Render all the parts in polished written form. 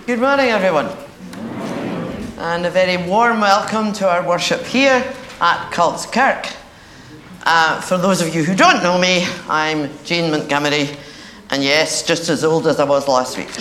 Good morning, everyone, and a very warm welcome to our worship here at Cults Kirk. For those of you who don't know me, I'm Jean Montgomery, and yes, just as old as I was last week.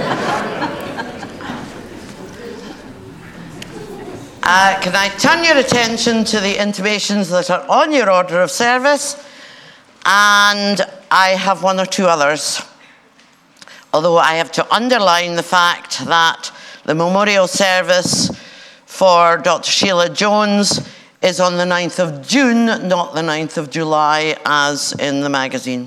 Can I turn your attention to the intimations that are on your order of service? And I have one or two others. Although I have to underline the fact that the memorial service for Dr. Sheila Jones is on the 9th of June, not the 9th of July, as in the magazine.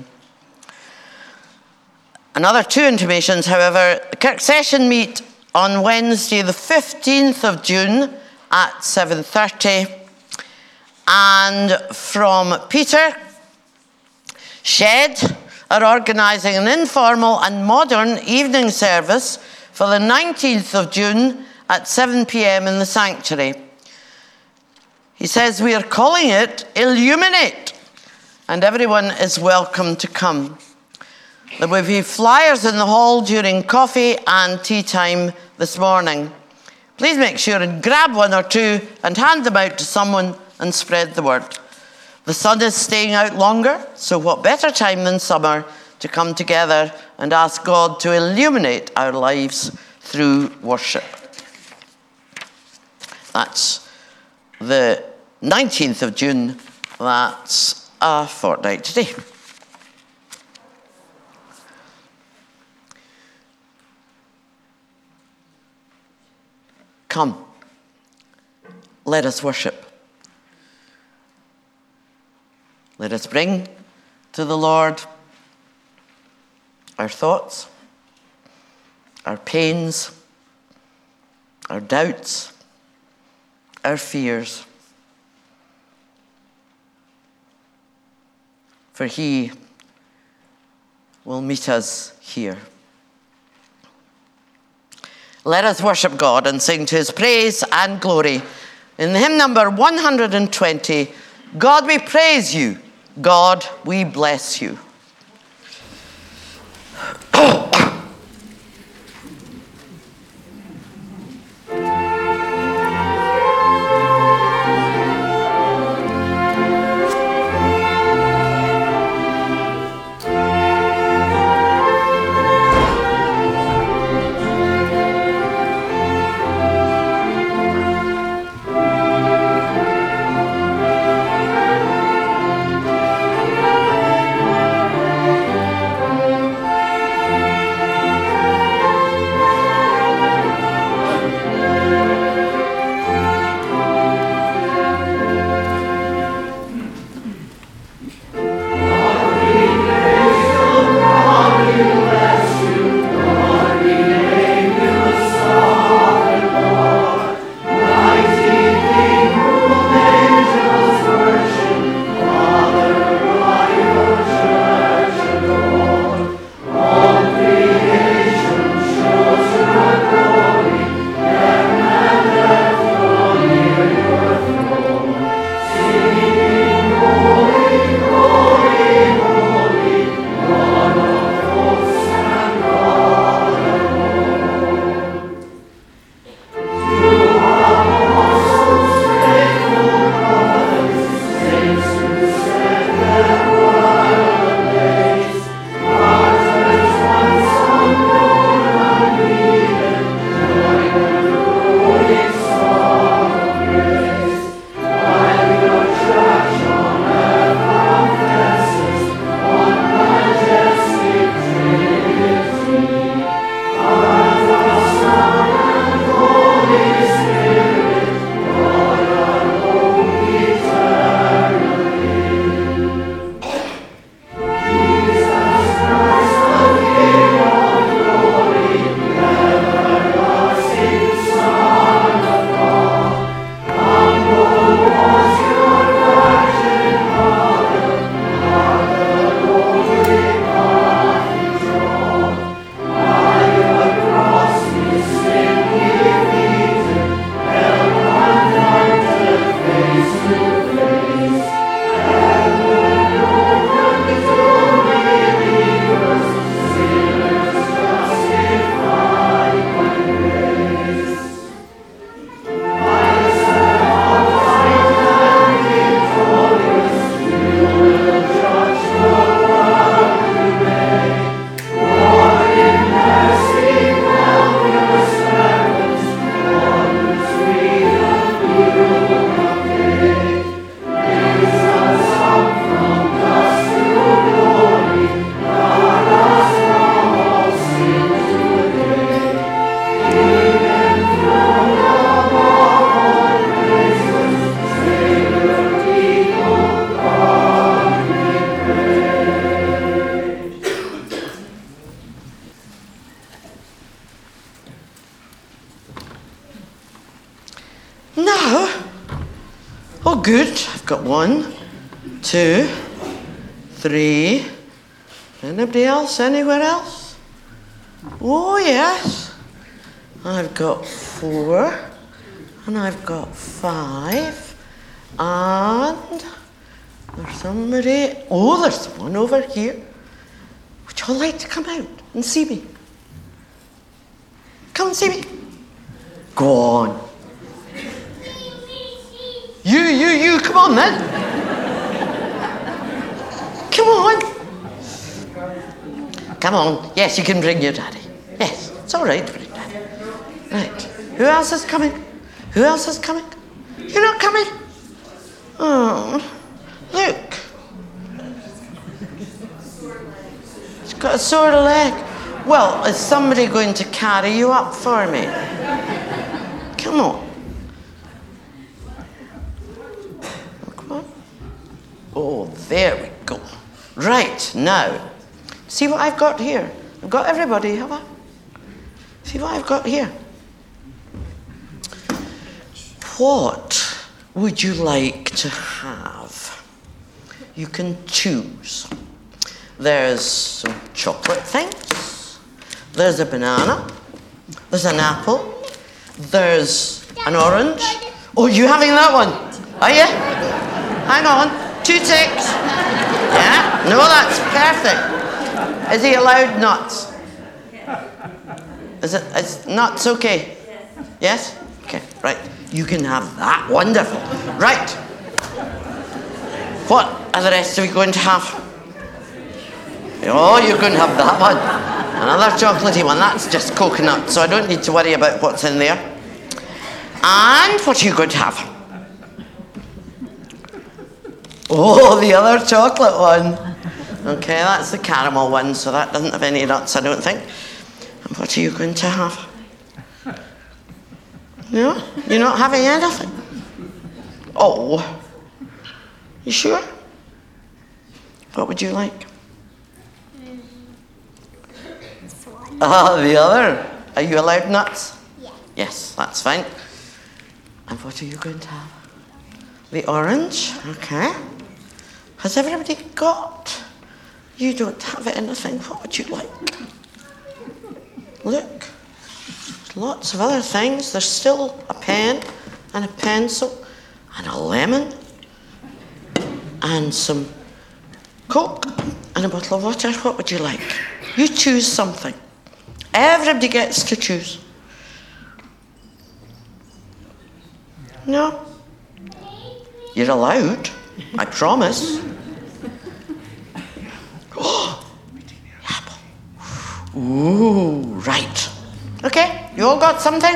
Another two intimations, however. The Kirk session meet on Wednesday, the 15th of June at 7:30. And from Peter, Shed are organising an informal and modern evening service for the 19th of June at 7 p.m. in the sanctuary. He says we are calling it Illuminate, and everyone is welcome to come. There will be flyers in the hall during coffee and tea time this morning. Please make sure and grab one or two and hand them out to someone and spread the word. The sun is staying out longer, so what better time than summer to come together and ask God to illuminate our lives through worship. That's the 19th of June. That's a fortnight today. Come, let us worship. Let us bring to the Lord our thoughts, our pains, our doubts, our fears. For He will meet us here. Let us worship God and sing to His praise and glory. In the hymn number 120, God, we praise you. God, we bless you. good. I've got 1, 2, 3. Anybody else? Anywhere else? Oh, yes. I've got 4. And I've got 5. And there's somebody. Oh, there's one over here. Would you all like to come out and see me? Come and see me. Go on. You, come on then. Come on. Come on. Yes, you can bring your daddy. Yes, it's all right, bring daddy. Right. Who else is coming? Who else is coming? You're not coming? Oh, look. He's got a sore leg. Well, is somebody going to carry you up for me? Come on. Come on. Oh, there we go. Right, now, see what I've got here? I've got everybody, have I? See what I've got here? What would you like to have? You can choose. There's some chocolate things. There's a banana. There's an apple. There's an orange. Oh, you having that one? Are you? Hang on. 2 ticks. Yeah? No, that's perfect. Is he allowed nuts? Is nuts okay? Yes? Okay, right. You can have that. Wonderful. Right. What are the rest of you going to have? Oh, you're going to have that one. Another chocolatey one. That's just coconut, so I don't need to worry about what's in there. And what are you going to have? Oh, the other chocolate one. Okay, that's the caramel one, so that doesn't have any nuts, I don't think. And what are you going to have? No? You're not having anything? Oh. You sure? What would you like? Oh, the other. Are you allowed nuts? Yes. Yes, that's fine. And what are you going to have? The orange? Okay. Has everybody got? You don't have anything. What would you like? Look. There's lots of other things. There's still a pen and a pencil and a lemon and some Coke and a bottle of water. What would you like? You choose something. Everybody gets to choose. No? You're allowed. I promise. Oh, apple. Ooh, right. Okay, you all got something?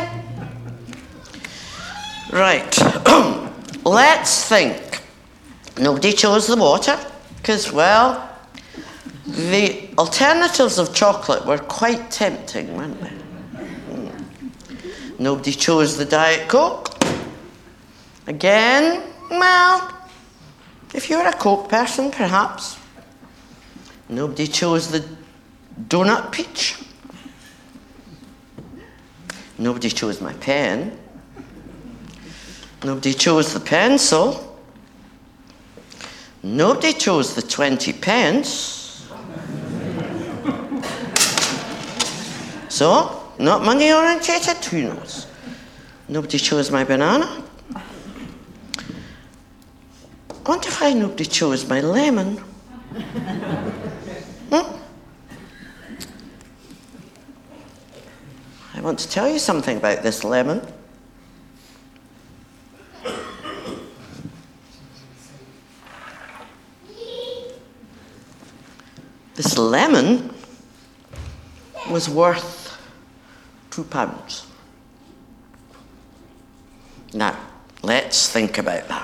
Right. Let's think. Nobody chose the water, because, well, the alternatives of chocolate were quite tempting, weren't they? Nobody chose the Diet Coke. Again, well, if you're a Coke person, perhaps. Nobody chose the donut peach. Nobody chose my pen. Nobody chose the pencil. Nobody chose the 20 pence. So, not money orientated, who knows? Nobody chose my banana. I wonder why nobody chose my lemon. I want to tell you something about this lemon. This lemon was worth £2. Now, let's think about that.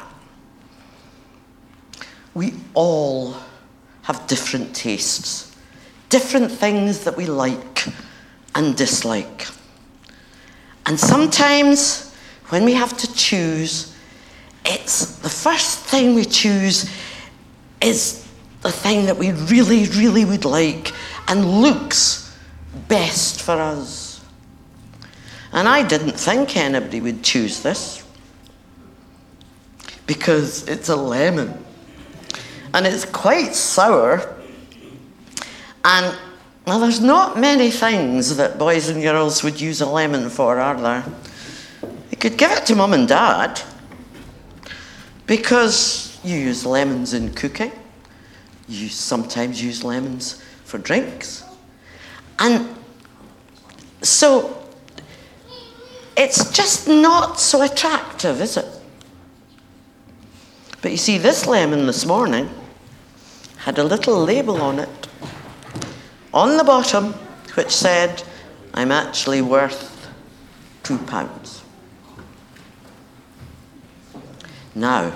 We all have different tastes, different things that we like and dislike. And sometimes when we have to choose, it's the first thing we choose is the thing that we really, really would like and looks best for us. And I didn't think anybody would choose this. because it's a lemon. And it's quite sour. And, well, there's not many things that boys and girls would use a lemon for, are there? You could give it to mum and dad, because you use lemons in cooking. You sometimes use lemons for drinks. And so it's just not so attractive, is it? But you see, this lemon this morning had a little label on it, on the bottom, which said, I'm actually worth £2. Now,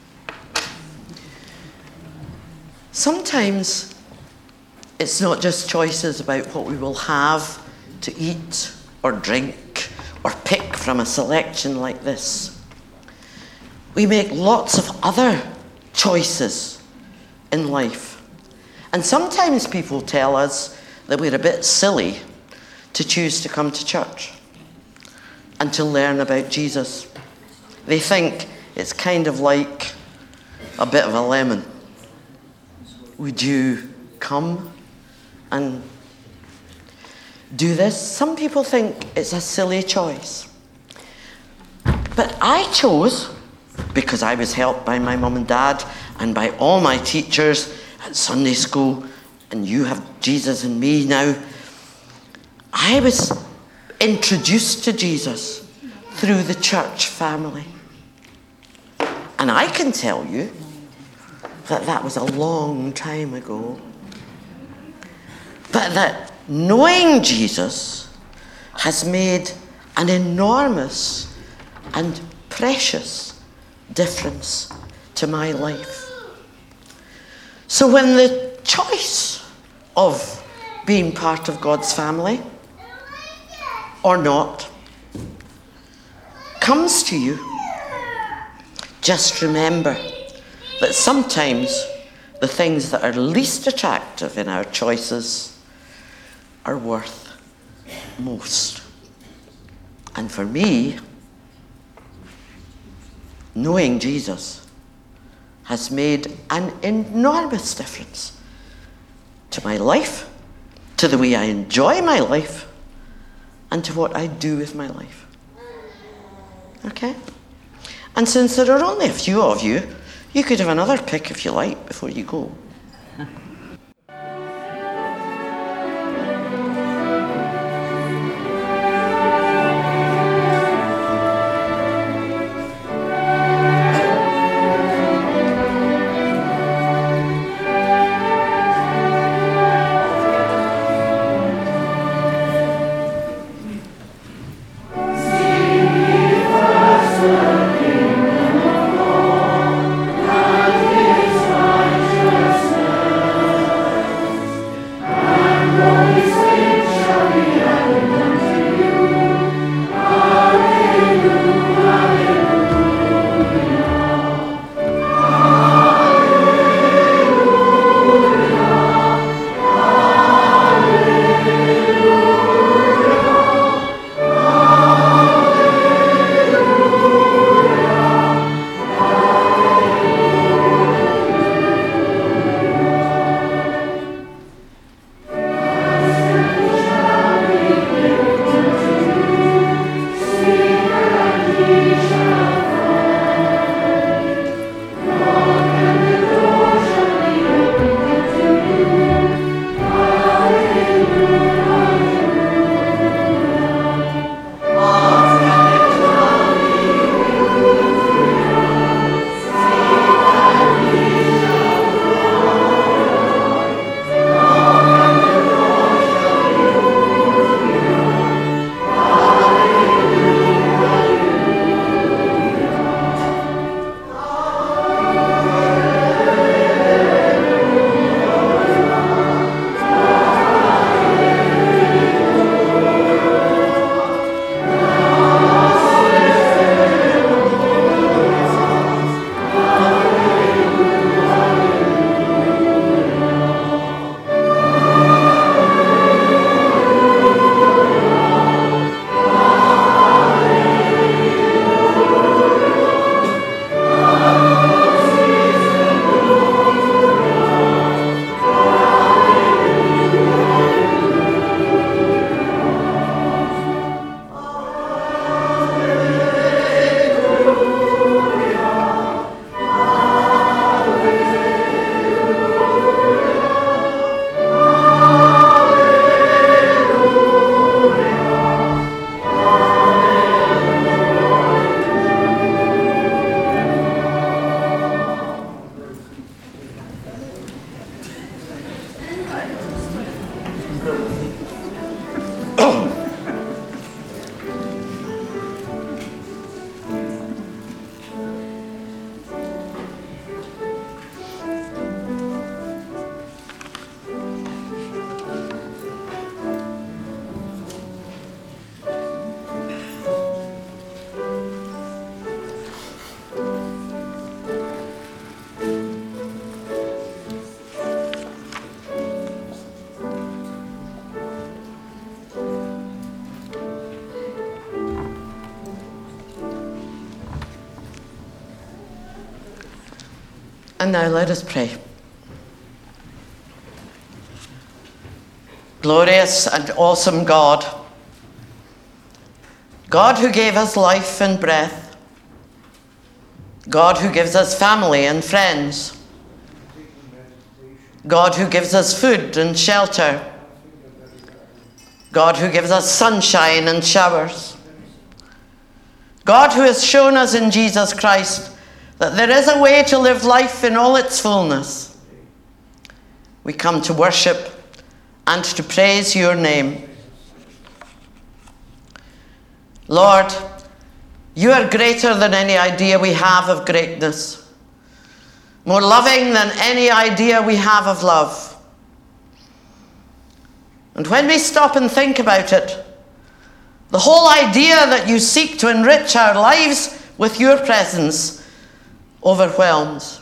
sometimes it's not just choices about what we will have to eat or drink or pick from a selection like this. We make lots of other choices in life. And sometimes people tell us that we're a bit silly to choose to come to church and to learn about Jesus. They think it's kind of like a bit of a lemon. Would you come and do this? Some people think it's a silly choice. But I chose, because I was helped by my mum and dad and by all my teachers at Sunday school, and you have Jesus and me now. I was introduced to Jesus through the church family. And I can tell you that that was a long time ago. But that knowing Jesus has made an enormous and precious difference to my life. So when the choice of being part of God's family or not comes to you, just remember that sometimes the things that are least attractive in our choices are worth most. And for me, knowing Jesus has made an enormous difference to my life, to the way I enjoy my life, and to what I do with my life. Okay? And since there are only a few of you, you could have another pick if you like before you go. And now let us pray. Glorious and awesome God, God who gave us life and breath, God who gives us family and friends, God who gives us food and shelter, God who gives us sunshine and showers, God who has shown us in Jesus Christ that there is a way to live life in all its fullness. We come to worship and to praise your name. Lord, you are greater than any idea we have of greatness, more loving than any idea we have of love. And when we stop and think about it, the whole idea that you seek to enrich our lives with your presence overwhelms.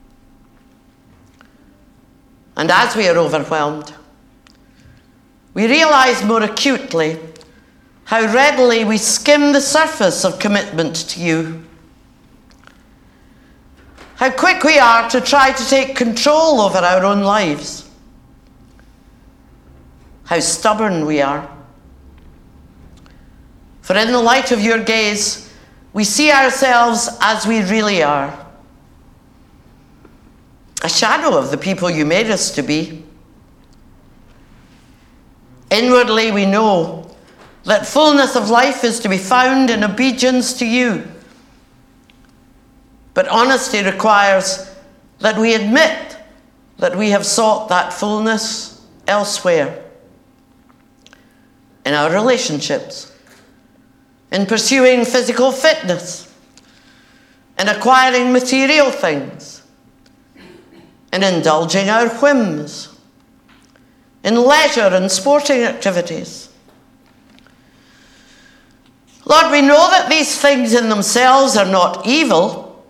And as we are overwhelmed, we realize more acutely how readily we skim the surface of commitment to you. How quick we are to try to take control over our own lives. How stubborn we are. For in the light of your gaze, we see ourselves as we really are. A shadow of the people you made us to be. Inwardly, we know that fullness of life is to be found in obedience to you. But honesty requires that we admit that we have sought that fullness elsewhere. In our relationships, in pursuing physical fitness, in acquiring material things, in indulging our whims, in leisure and sporting activities. Lord, we know that these things in themselves are not evil,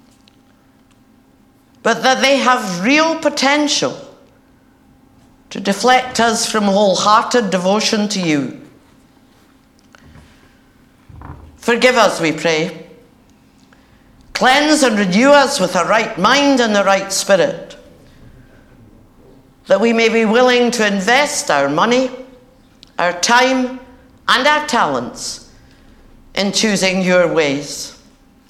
but that they have real potential to deflect us from wholehearted devotion to you. Forgive us, we pray. Cleanse and renew us with a right mind and the right spirit, that we may be willing to invest our money, our time, and our talents in choosing your ways.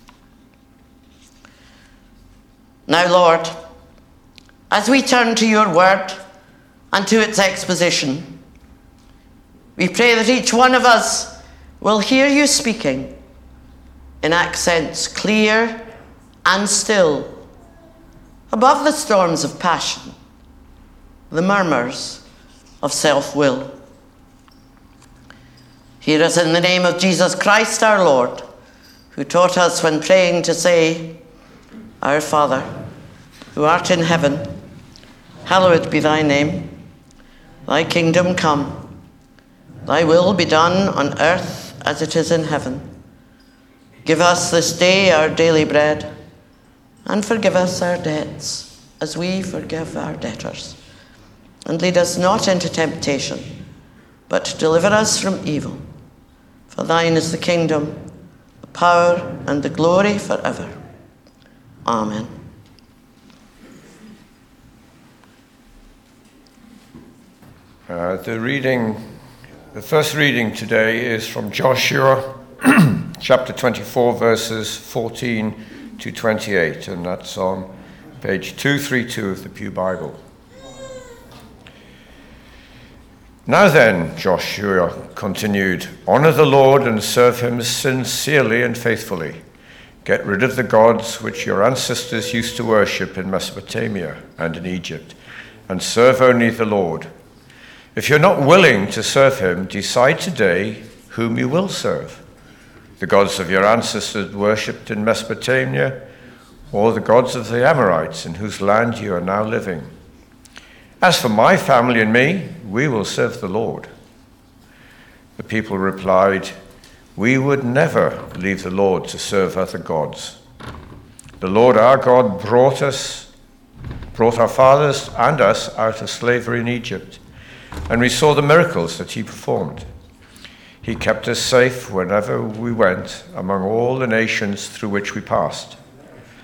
Now, Lord, as we turn to your word and to its exposition, we pray that each one of us will hear you speaking in accents clear and still, above the storms of passion, the murmurs of self-will. Hear us in the name of Jesus Christ our Lord, who taught us when praying to say, Our Father, who art in heaven, hallowed be thy name. Thy kingdom come. Thy will be done on earth as it is in heaven. Give us this day our daily bread, and forgive us our debts as we forgive our debtors. And lead us not into temptation, but deliver us from evil. For thine is the kingdom, the power, and the glory forever. Amen. The first reading today is from Joshua, chapter 24, verses 14 to 28, and that's on page 232 of the Pew Bible. Now then, Joshua continued, honor the Lord and serve him sincerely and faithfully. Get rid of the gods which your ancestors used to worship in Mesopotamia and in Egypt, and serve only the Lord. If you're not willing to serve him, decide today whom you will serve. The gods of your ancestors worshipped in Mesopotamia, or the gods of the Amorites in whose land you are now living. As for my family and me, we will serve the Lord. The people replied, we would never leave the Lord to serve other gods. The Lord our God brought our fathers and us out of slavery in Egypt, and we saw the miracles that he performed. He kept us safe whenever we went among all the nations through which we passed.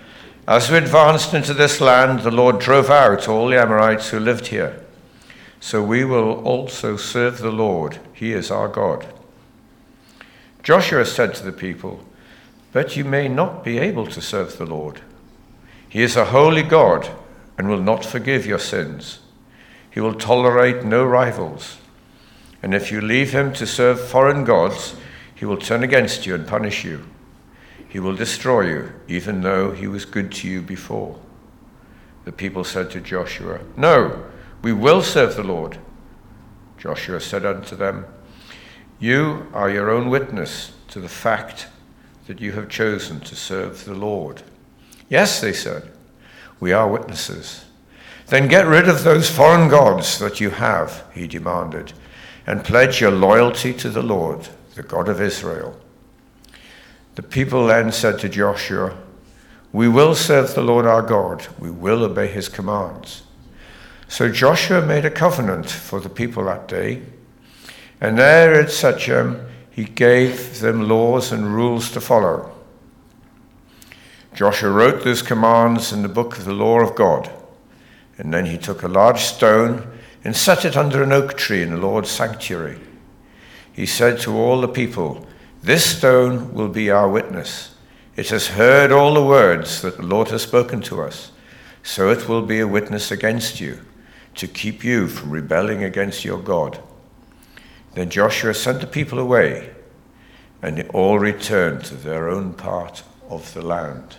As we advanced into this land, the Lord drove out all the Amorites who lived here. So we will also serve the Lord. He is our God." Joshua said to the people, "But you may not be able to serve the Lord. He is a holy God and will not forgive your sins. He will tolerate no rivals. And if you leave him to serve foreign gods, he will turn against you and punish you. He will destroy you, even though he was good to you before." The people said to Joshua, "No, we will serve the Lord." Joshua said unto them, "You are your own witness to the fact that you have chosen to serve the Lord." "Yes," they said, "we are witnesses." "Then get rid of those foreign gods that you have," he demanded, "and pledge your loyalty to the Lord, the God of Israel." The people then said to Joshua, "We will serve the Lord our God. We will obey his commands." So Joshua made a covenant for the people that day, and there at Shechem he gave them laws and rules to follow. Joshua wrote those commands in the book of the law of God, and then he took a large stone and set it under an oak tree in the Lord's sanctuary. He said to all the people, "This stone will be our witness. It has heard all the words that the Lord has spoken to us, so it will be a witness against you, to keep you from rebelling against your God." Then Joshua sent the people away, and they all returned to their own part of the land.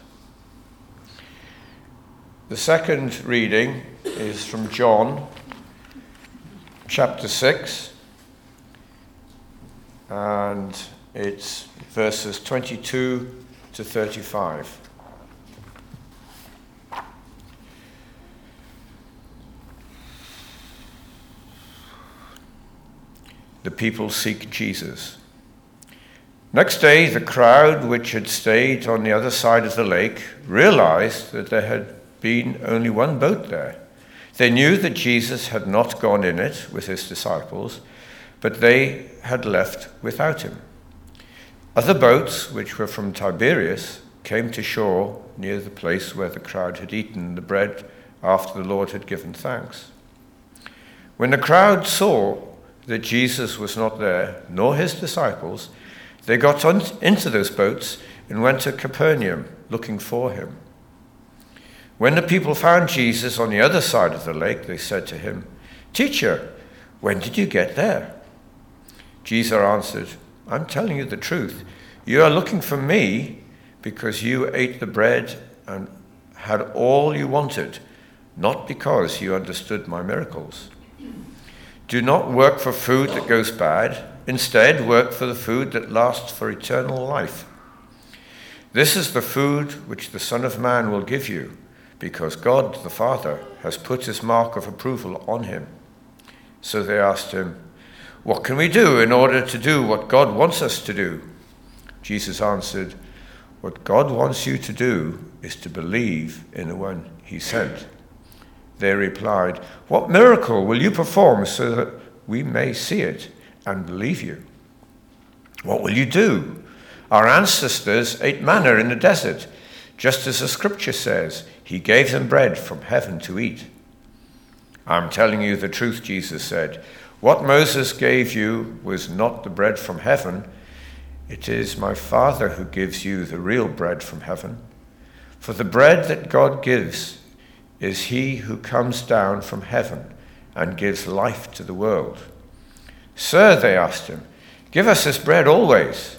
The second reading is from John chapter 6, and it's verses 22 to 35. The people seek Jesus. Next day, the crowd which had stayed on the other side of the lake realized that there had been only one boat there. They knew that Jesus had not gone in it with his disciples, but they had left without him. Other boats, which were from Tiberias, came to shore near the place where the crowd had eaten the bread after the Lord had given thanks. When the crowd saw that Jesus was not there, nor his disciples, they got into those boats and went to Capernaum looking for him. When the people found Jesus on the other side of the lake, they said to him, "Teacher, when did you get there?" Jesus answered, "I'm telling you the truth. You are looking for me because you ate the bread and had all you wanted, not because you understood my miracles. Do not work for food that goes bad. Instead, work for the food that lasts for eternal life. This is the food which the Son of Man will give you, because God the Father has put his mark of approval on him." So they asked him, "What can we do in order to do what God wants us to do?" Jesus answered, "What God wants you to do is to believe in the one he sent." They replied, "What miracle will you perform so that we may see it and believe you? What will you do? Our ancestors ate manna in the desert, just as the scripture says, he gave them bread from heaven to eat." "I'm telling you the truth," Jesus said. "What Moses gave you was not the bread from heaven. It is my Father who gives you the real bread from heaven. For the bread that God gives is he who comes down from heaven and gives life to the world." "Sir," they asked him, "give us this bread always."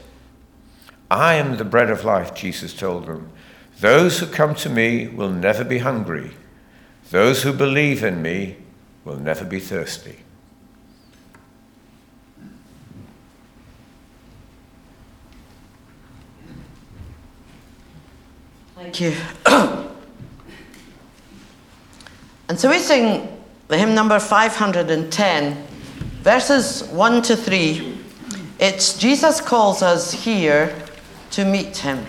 "I am the bread of life," Jesus told them. "Those who come to me will never be hungry. Those who believe in me will never be thirsty." Thank you. And so we sing the hymn number 510, verses 1 to 3. It's "Jesus calls us here to meet him."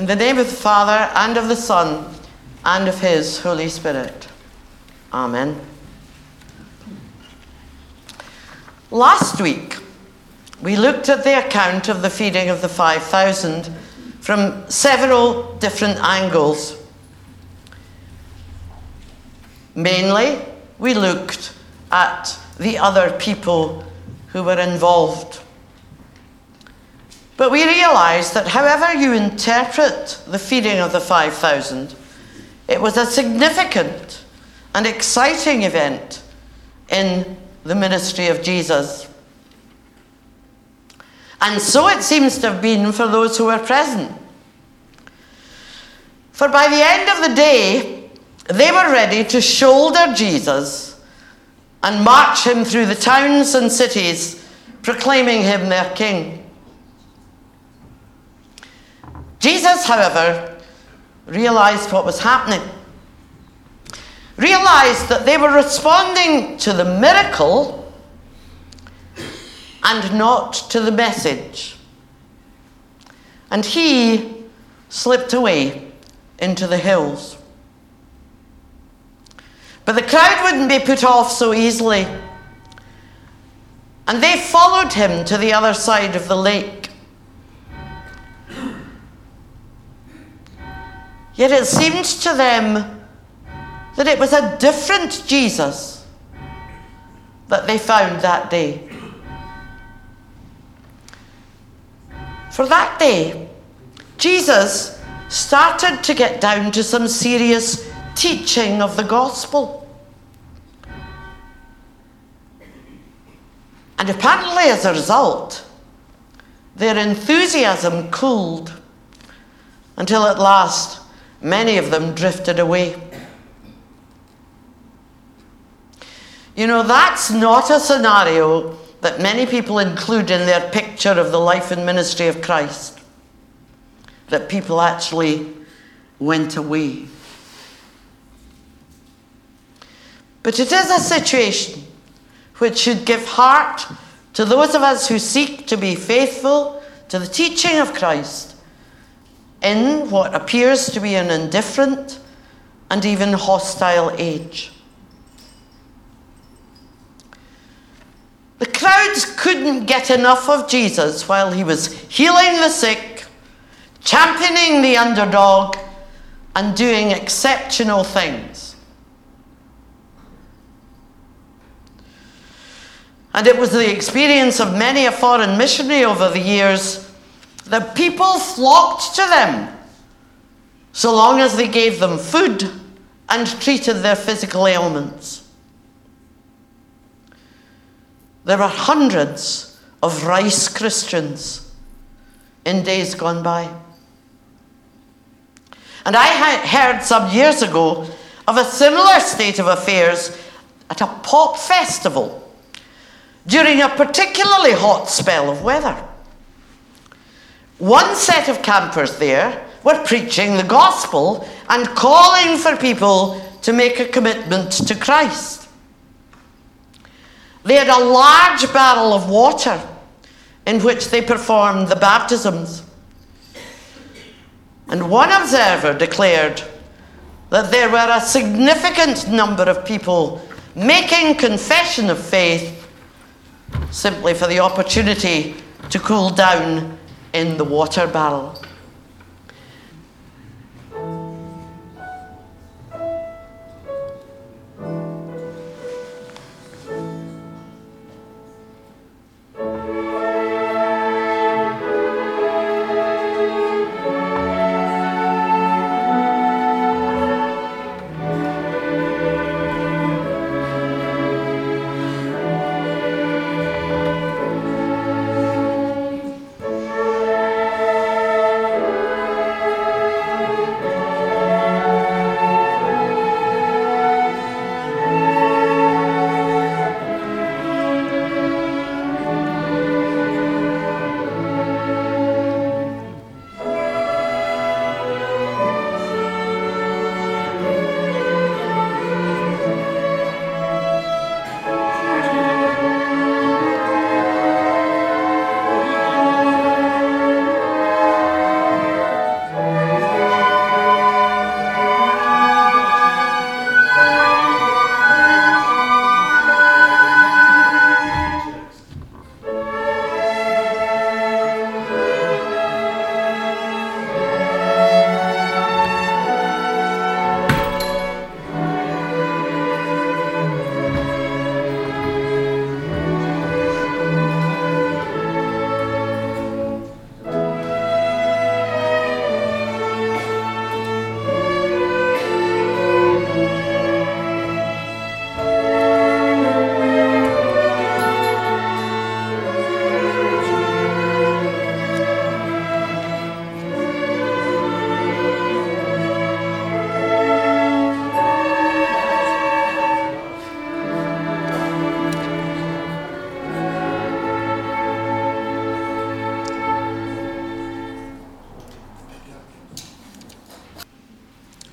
In the name of the Father, and of the Son, and of his Holy Spirit. Amen. Last week, we looked at the account of the feeding of the 5,000 from several different angles. Mainly, we looked at the other people who were involved. But we realized that however you interpret the feeding of the 5,000, it was a significant and exciting event in the ministry of Jesus. And so it seems to have been for those who were present. For by the end of the day, they were ready to shoulder Jesus and march him through the towns and cities, proclaiming him their king. Jesus, however, realized what was happening. Realized that they were responding to the miracle and not to the message. And he slipped away into the hills. But the crowd wouldn't be put off so easily. And they followed him to the other side of the lake. Yet it seemed to them that it was a different Jesus that they found that day. For that day, Jesus started to get down to some serious teaching of the gospel. And apparently as a result, their enthusiasm cooled until at last many of them drifted away. You know, that's not a scenario that many people include in their picture of the life and ministry of Christ, that people actually went away. But it is a situation which should give heart to those of us who seek to be faithful to the teaching of Christ in what appears to be an indifferent and even hostile age. The crowds couldn't get enough of Jesus while he was healing the sick, championing the underdog, and doing exceptional things. And it was the experience of many a foreign missionary over the years that people flocked to them so long as they gave them food and treated their physical ailments. There were hundreds of Rice Christians in days gone by. And I heard some years ago of a similar state of affairs at a pop festival during a particularly hot spell of weather. One set of campers there were preaching the gospel and calling for people to make a commitment to Christ. They had a large barrel of water in which they performed the baptisms. And one observer declared that there were a significant number of people making confession of faith simply for the opportunity to cool down in the water barrel.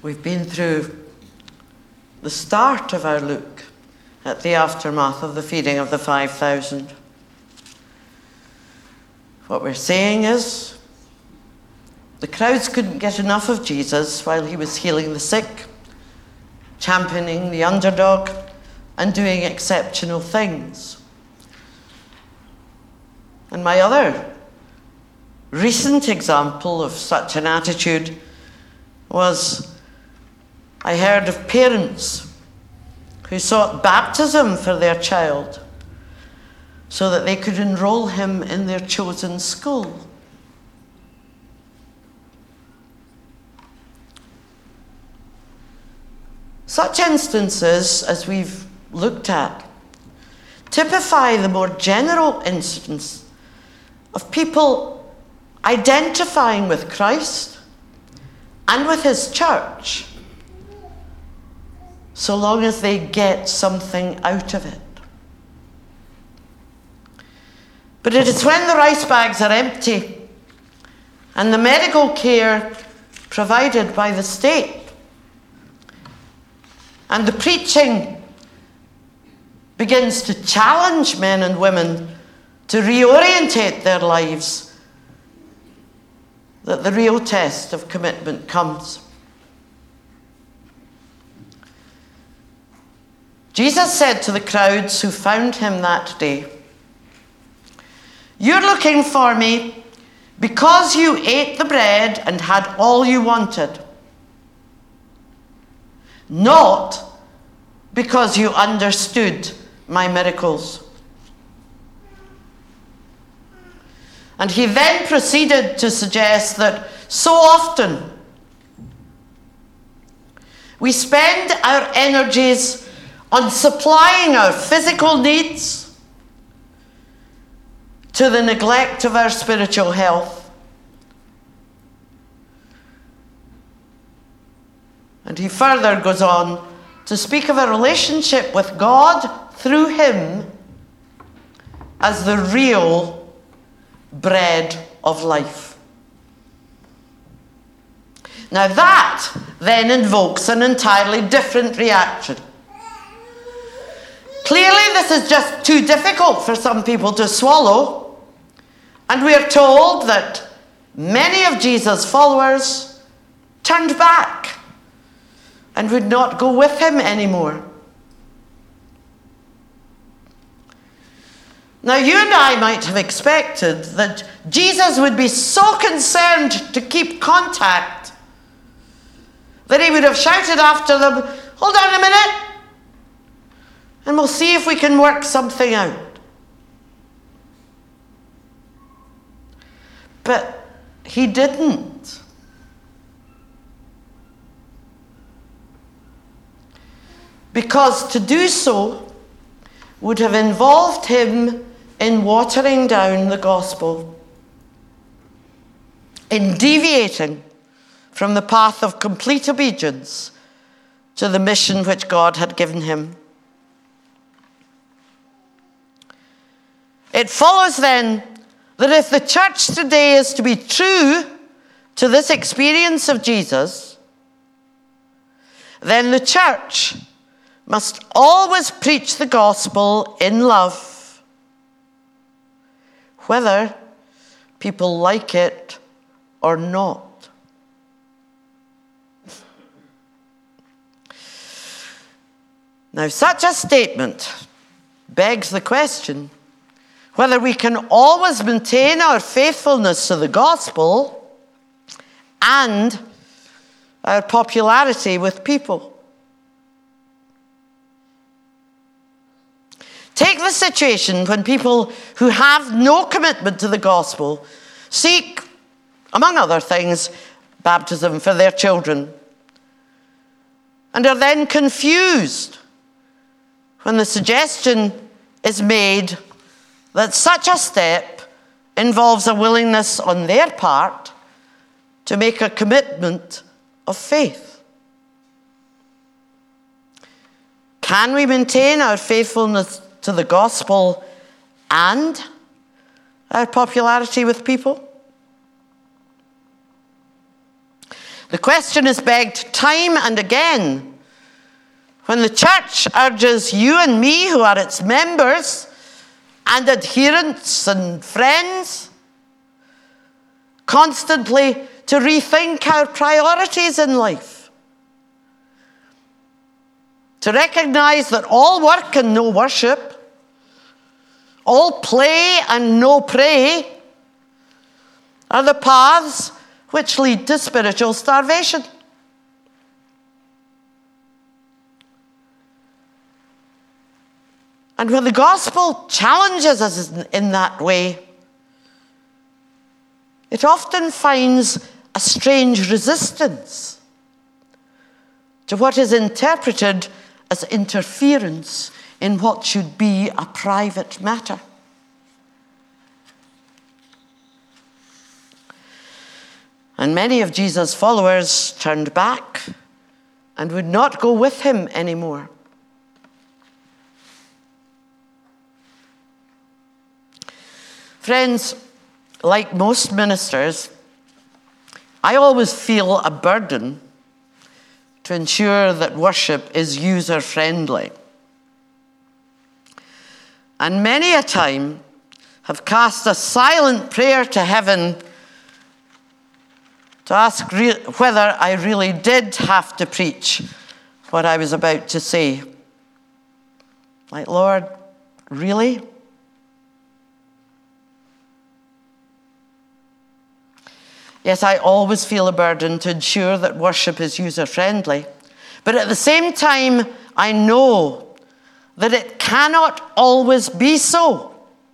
We've been through the start of our look at the aftermath of the feeding of the 5,000. What we're saying is, the crowds couldn't get enough of Jesus while he was healing the sick, championing the underdog, and doing exceptional things. And my other recent example of such an attitude was, I heard of parents who sought baptism for their child so that they could enroll him in their chosen school. Such instances, as we've looked at, typify the more general instance of people identifying with Christ and with his church, so long as they get something out of it. But it is when the rice bags are empty and the medical care provided by the state and the preaching begins to challenge men and women to reorientate their lives that the real test of commitment comes. Jesus said to the crowds who found him that day, "You're looking for me because you ate the bread and had all you wanted, not because you understood my miracles." And he then proceeded to suggest that so often we spend our energies on supplying our physical needs to the neglect of our spiritual health. And he further goes on to speak of a relationship with God through him as the real bread of life. Now that then invokes an entirely different reaction. Clearly this is just too difficult for some people to swallow, and we are told that many of Jesus' followers turned back and would not go with him anymore. Now, you and I might have expected that Jesus would be so concerned to keep contact that he would have shouted after them, "Hold on a minute, and we'll see if we can work something out." But he didn't. Because to do so would have involved him in watering down the gospel, in deviating from the path of complete obedience to the mission which God had given him. It follows then that if the church today is to be true to this experience of Jesus, then the church must always preach the gospel in love, whether people like it or not. Now, such a statement begs the question whether we can always maintain our faithfulness to the gospel and our popularity with people. Take the situation when people who have no commitment to the gospel seek, among other things, baptism for their children, and are then confused when the suggestion is made that such a step involves a willingness on their part to make a commitment of faith. Can we maintain our faithfulness to the gospel and our popularity with people? The question is begged time and again when the church urges you and me, who are its members and adherents and friends, constantly to rethink our priorities in life. To recognize that all work and no worship, all play and no pray, are the paths which lead to spiritual starvation. And when the gospel challenges us in that way, it often finds a strange resistance to what is interpreted as interference in what should be a private matter. And many of Jesus' followers turned back and would not go with him anymore. Friends, like most ministers, I always feel a burden to ensure that worship is user-friendly. And many a time have cast a silent prayer to heaven to ask whether I really did have to preach what I was about to say. Like, Lord, really? Yes, I always feel a burden to ensure that worship is user-friendly. But at the same time, I know that it cannot always be so.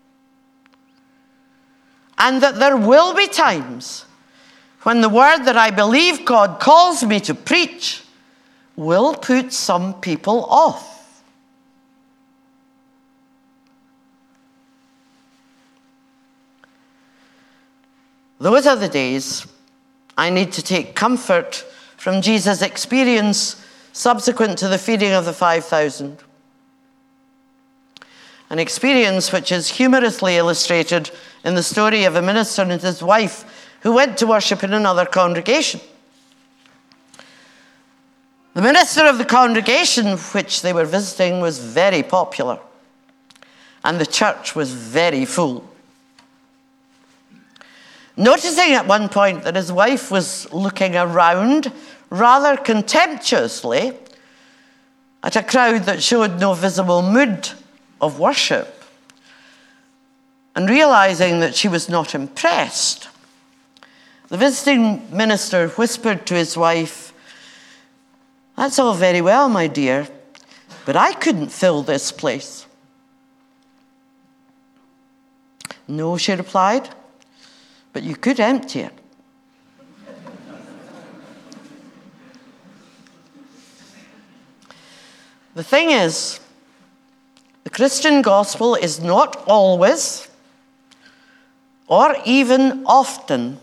And that there will be times when the word that I believe God calls me to preach will put some people off. Those are the days I need to take comfort from Jesus' experience subsequent to the feeding of the 5,000. An experience which is humorously illustrated in the story of a minister and his wife who went to worship in another congregation. The minister of the congregation which they were visiting was very popular, and the church was very full. Noticing at one point that his wife was looking around rather contemptuously at a crowd that showed no visible mood of worship, and realizing that she was not impressed, the visiting minister whispered to his wife, "That's all very well, my dear, but I couldn't fill this place." "No," she replied, "but you could empty it." The thing is, the Christian gospel is not always, or even often,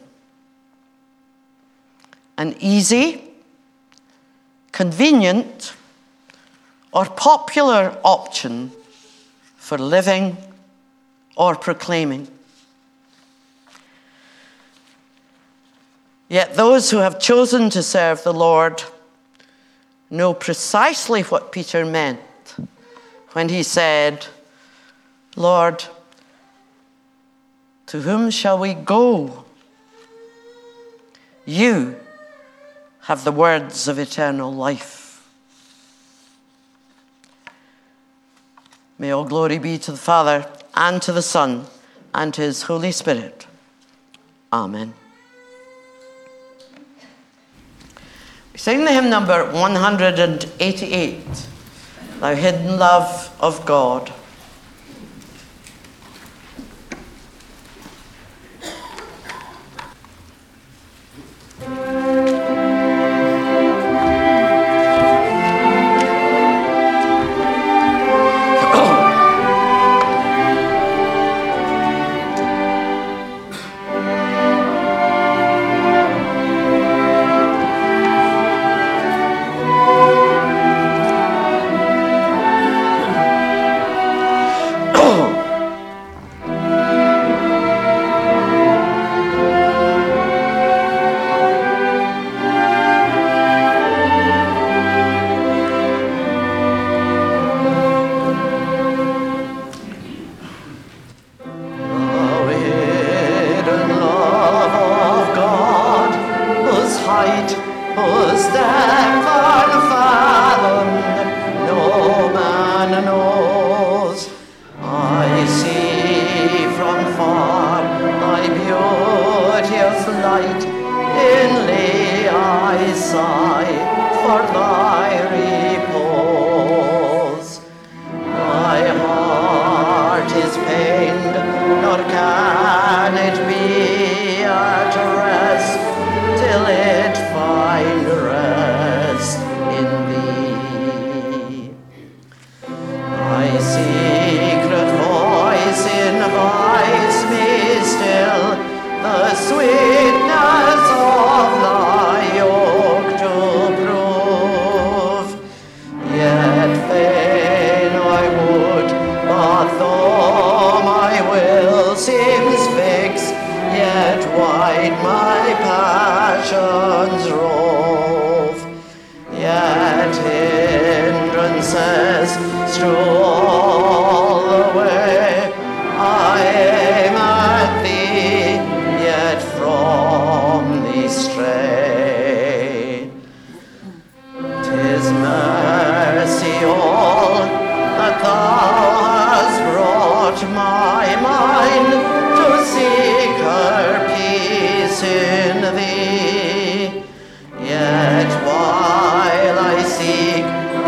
an easy, convenient, or popular option for living or proclaiming. Yet those who have chosen to serve the Lord know precisely what Peter meant when he said, "Lord, to whom shall we go? You have the words of eternal life." May all glory be to the Father, and to the Son, and to his Holy Spirit. Amen. We sing the hymn number 188, Thou Hidden Love of God. light. Inly I sigh for thy repose. My heart is pained, nor can it be at rest till it find rest in thee. Thy secret voice invites me still, the sweetness of thy yoke to prove. Yet fain I would, but though my will seems fixed, yet wide my passions rove. Yet hindrances strew all the way. I aim at thee, yet from thee stray. 'Tis mercy all that thou hast brought my mind to seek her peace in thee. Yet while I seek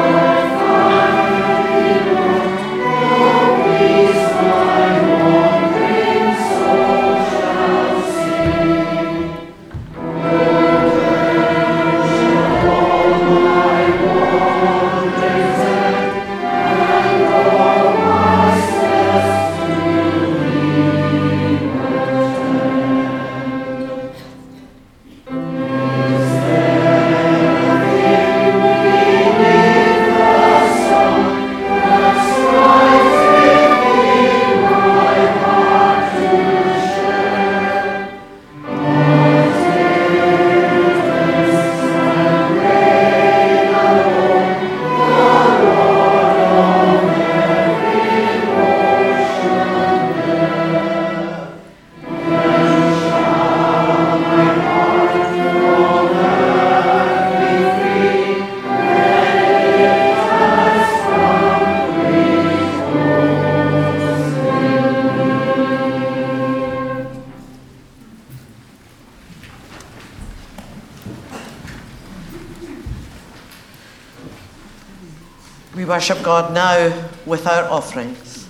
we worship God now with our offerings.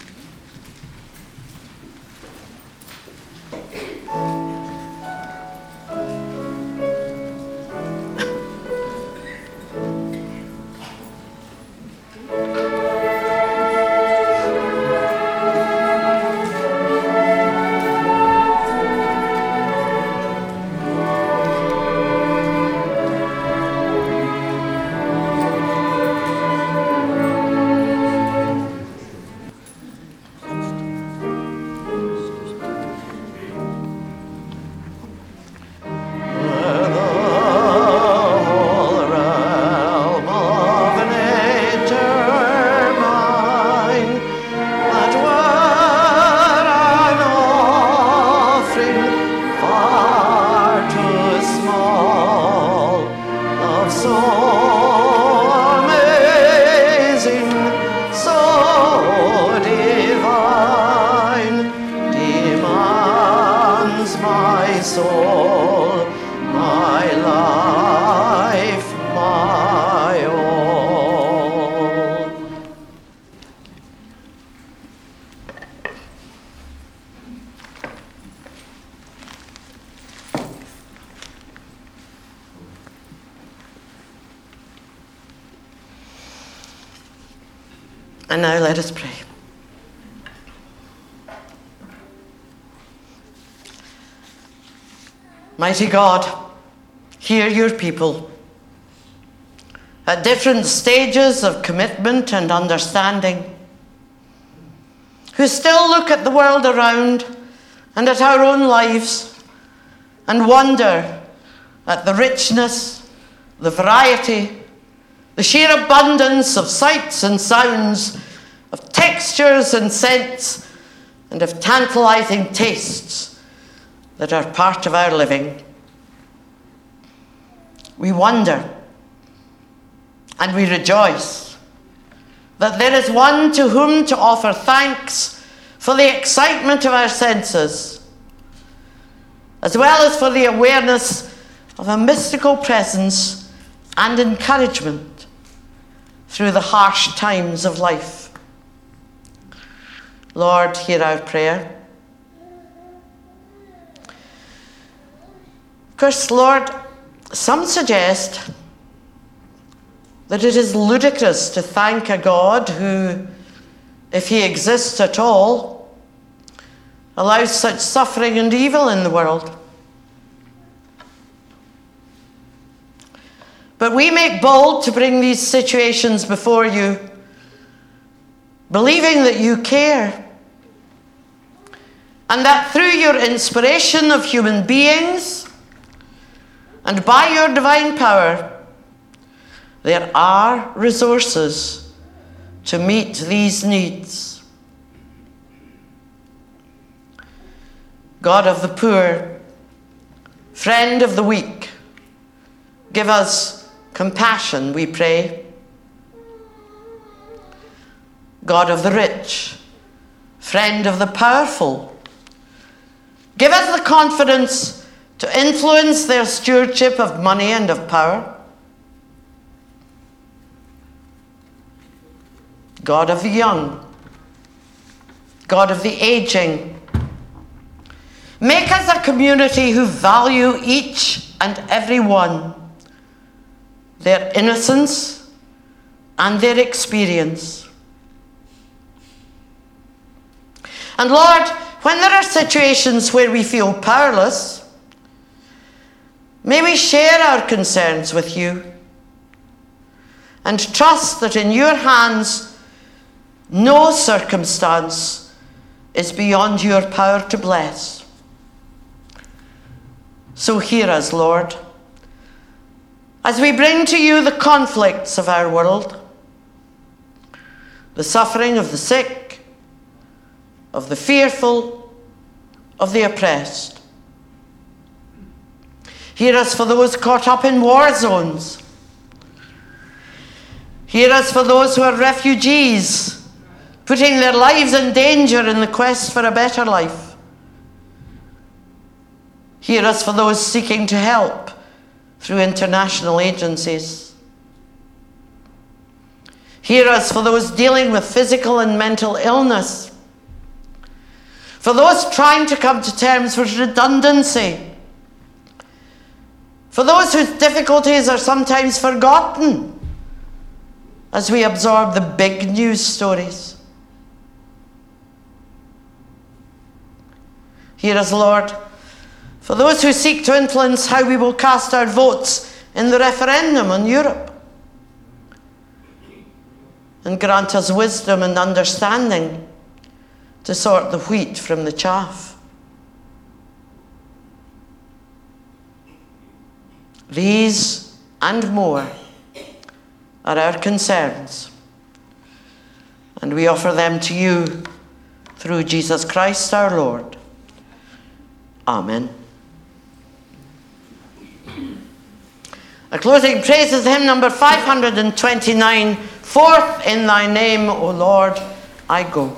Soul, my life, my all. And now let us pray. Mighty God, hear your people at different stages of commitment and understanding, who still look at the world around and at our own lives and wonder at the richness, the variety, the sheer abundance of sights and sounds, of textures and scents, and of tantalizing tastes that are part of our living. We wonder and we rejoice that there is one to whom to offer thanks for the excitement of our senses, as well as for the awareness of a mystical presence and encouragement through the harsh times of life. Lord, hear our prayer. Of course, Lord, some suggest that it is ludicrous to thank a God who, if he exists at all, allows such suffering and evil in the world. But we make bold to bring these situations before you, believing that you care, and that through your inspiration of human beings and by your divine power, there are resources to meet these needs. God of the poor, friend of the weak, give us compassion, we pray. God of the rich, friend of the powerful, give us the confidence to influence their stewardship of money and of power. God of the young, God of the aging, make us a community who value each and every one, their innocence and their experience. And Lord, when there are situations where we feel powerless, may we share our concerns with you and trust that in your hands no circumstance is beyond your power to bless. So hear us, Lord, as we bring to you the conflicts of our world, the suffering of the sick, of the fearful, of the oppressed. Hear us for those caught up in war zones. Hear us for those who are refugees, putting their lives in danger in the quest for a better life. Hear us for those seeking to help through international agencies. Hear us for those dealing with physical and mental illness, for those trying to come to terms with redundancy, for those whose difficulties are sometimes forgotten as we absorb the big news stories. Hear us, Lord, for those who seek to influence how we will cast our votes in the referendum on Europe. And grant us wisdom and understanding to sort the wheat from the chaff. These and more are our concerns, and we offer them to you through Jesus Christ our Lord. Amen. A closing praise is hymn number 529, Forth in thy name, O Lord, I go.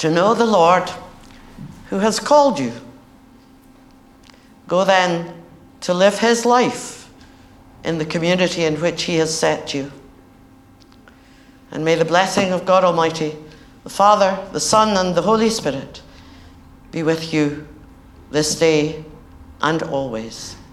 to know the Lord who has called you. Go then to live his life in the community in which he has set you. And may the blessing of God Almighty, the Father, the Son, and the Holy Spirit be with you this day and always.